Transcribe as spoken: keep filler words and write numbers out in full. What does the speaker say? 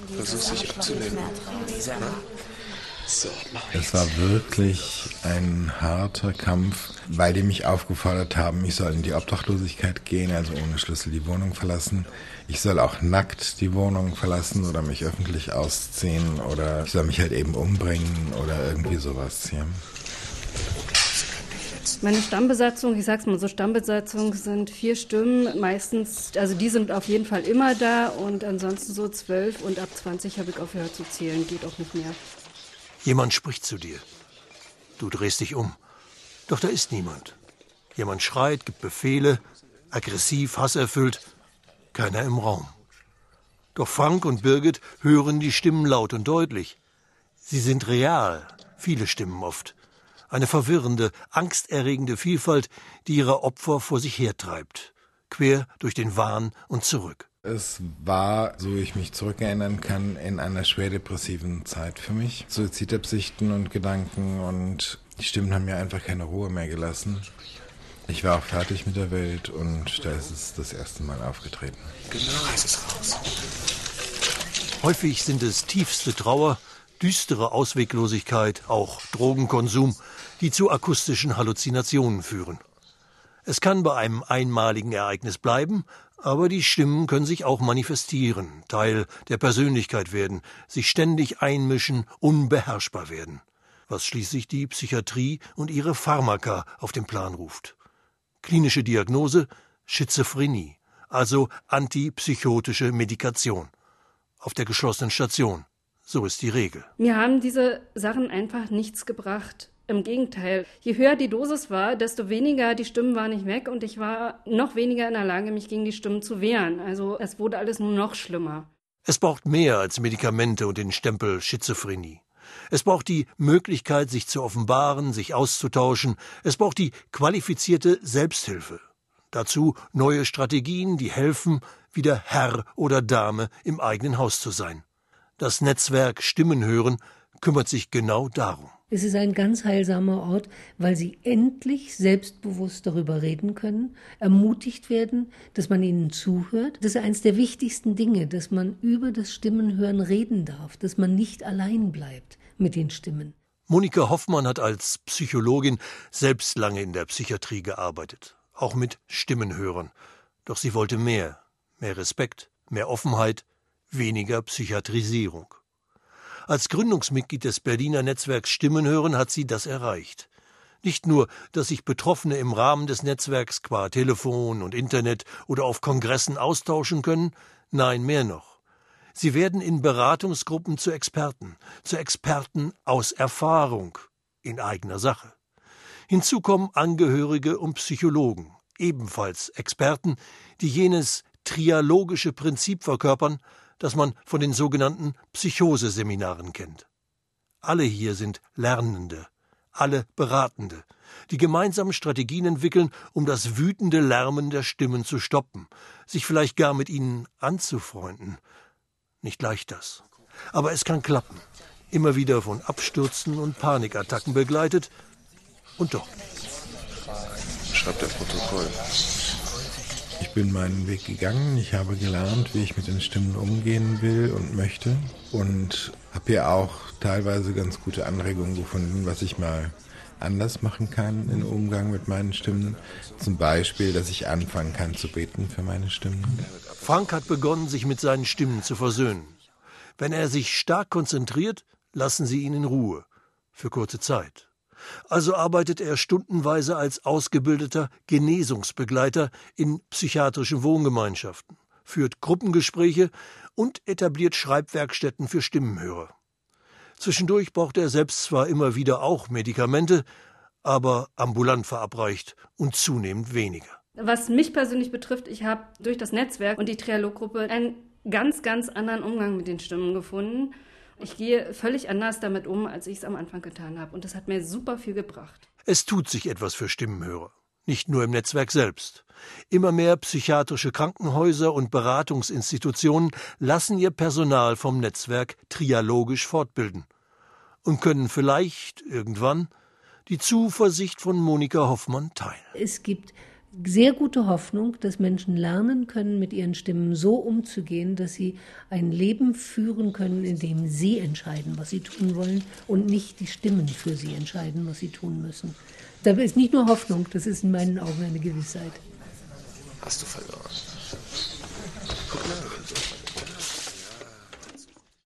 Versuch's dich abzulenken. So, es war wirklich ein harter Kampf, weil die mich aufgefordert haben, ich soll in die Obdachlosigkeit gehen, also ohne Schlüssel die Wohnung verlassen. Ich soll auch nackt die Wohnung verlassen oder mich öffentlich ausziehen oder ich soll mich halt eben umbringen oder irgendwie sowas. Ja. Meine Stammbesatzung, ich sag's mal so, Stammbesatzung sind vier Stimmen, meistens, also die sind auf jeden Fall immer da und ansonsten so zwölf und ab zwanzig habe ich aufgehört zu zählen, geht auch nicht mehr. Jemand spricht zu dir. Du drehst dich um. Doch da ist niemand. Jemand schreit, gibt Befehle, aggressiv, hasserfüllt. Keiner im Raum. Doch Frank und Birgit hören die Stimmen laut und deutlich. Sie sind real, viele Stimmen oft. Eine verwirrende, angsterregende Vielfalt, die ihre Opfer vor sich hertreibt. Quer durch den Wahn und zurück. Es war, so ich mich zurückerinnern kann, in einer schwer depressiven Zeit für mich. Suizidabsichten und Gedanken und die Stimmen haben mir einfach keine Ruhe mehr gelassen. Ich war auch fertig mit der Welt und da ist es das erste Mal aufgetreten. Genau, ist es raus. Häufig sind es tiefste Trauer, düstere Ausweglosigkeit, auch Drogenkonsum, die zu akustischen Halluzinationen führen. Es kann bei einem einmaligen Ereignis bleiben, aber die Stimmen können sich auch manifestieren, Teil der Persönlichkeit werden, sich ständig einmischen, unbeherrschbar werden, was schließlich die Psychiatrie und ihre Pharmaka auf den Plan ruft. Klinische Diagnose: Schizophrenie, also antipsychotische Medikation. Auf der geschlossenen Station. So ist die Regel. Mir haben diese Sachen einfach nichts gebracht. Im Gegenteil, je höher die Dosis war, desto weniger, die Stimmen waren nicht weg und ich war noch weniger in der Lage, mich gegen die Stimmen zu wehren. Also es wurde alles nur noch schlimmer. Es braucht mehr als Medikamente und den Stempel Schizophrenie. Es braucht die Möglichkeit, sich zu offenbaren, sich auszutauschen. Es braucht die qualifizierte Selbsthilfe. Dazu neue Strategien, die helfen, wieder Herr oder Dame im eigenen Haus zu sein. Das Netzwerk Stimmen hören kümmert sich genau darum. Es ist ein ganz heilsamer Ort, weil sie endlich selbstbewusst darüber reden können, ermutigt werden, dass man ihnen zuhört. Das ist eines der wichtigsten Dinge, dass man über das Stimmenhören reden darf, dass man nicht allein bleibt mit den Stimmen. Monika Hoffmann hat als Psychologin selbst lange in der Psychiatrie gearbeitet, auch mit Stimmenhörern. Doch sie wollte mehr, mehr Respekt, mehr Offenheit, weniger Psychiatrisierung. Als Gründungsmitglied des Berliner Netzwerks Stimmenhören hat sie das erreicht. Nicht nur, dass sich Betroffene im Rahmen des Netzwerks qua Telefon und Internet oder auf Kongressen austauschen können, nein, mehr noch. Sie werden in Beratungsgruppen zu Experten, zu Experten aus Erfahrung, in eigener Sache. Hinzu kommen Angehörige und Psychologen, ebenfalls Experten, die jenes trialogische Prinzip verkörpern, das man von den sogenannten Psychoseseminaren kennt. Alle hier sind Lernende, alle Beratende, die gemeinsam Strategien entwickeln, um das wütende Lärmen der Stimmen zu stoppen, sich vielleicht gar mit ihnen anzufreunden. Nicht leicht das. Aber es kann klappen. Immer wieder von Abstürzen und Panikattacken begleitet. Und doch. Schreibt der Protokoll. Ich bin meinen Weg gegangen. Ich habe gelernt, wie ich mit den Stimmen umgehen will und möchte. Und habe hier auch teilweise ganz gute Anregungen gefunden, was ich mal anders machen kann im Umgang mit meinen Stimmen. Zum Beispiel, dass ich anfangen kann zu beten für meine Stimmen. Frank hat begonnen, sich mit seinen Stimmen zu versöhnen. Wenn er sich stark konzentriert, lassen sie ihn in Ruhe. Für kurze Zeit. Also arbeitet er stundenweise als ausgebildeter Genesungsbegleiter in psychiatrischen Wohngemeinschaften, führt Gruppengespräche und etabliert Schreibwerkstätten für Stimmenhörer. Zwischendurch braucht er selbst zwar immer wieder auch Medikamente, aber ambulant verabreicht und zunehmend weniger. Was mich persönlich betrifft, ich habe durch das Netzwerk und die Trialoggruppe einen ganz, ganz anderen Umgang mit den Stimmen gefunden. Ich gehe völlig anders damit um, als ich es am Anfang getan habe. Und das hat mir super viel gebracht. Es tut sich etwas für Stimmenhörer. Nicht nur im Netzwerk selbst. Immer mehr psychiatrische Krankenhäuser und Beratungsinstitutionen lassen ihr Personal vom Netzwerk trialogisch fortbilden. Und können vielleicht irgendwann die Zuversicht von Monika Hoffmann teilen. Es gibt sehr gute Hoffnung, dass Menschen lernen können, mit ihren Stimmen so umzugehen, dass sie ein Leben führen können, in dem sie entscheiden, was sie tun wollen und nicht die Stimmen für sie entscheiden, was sie tun müssen. Da ist nicht nur Hoffnung, das ist in meinen Augen eine Gewissheit. Hast du verloren.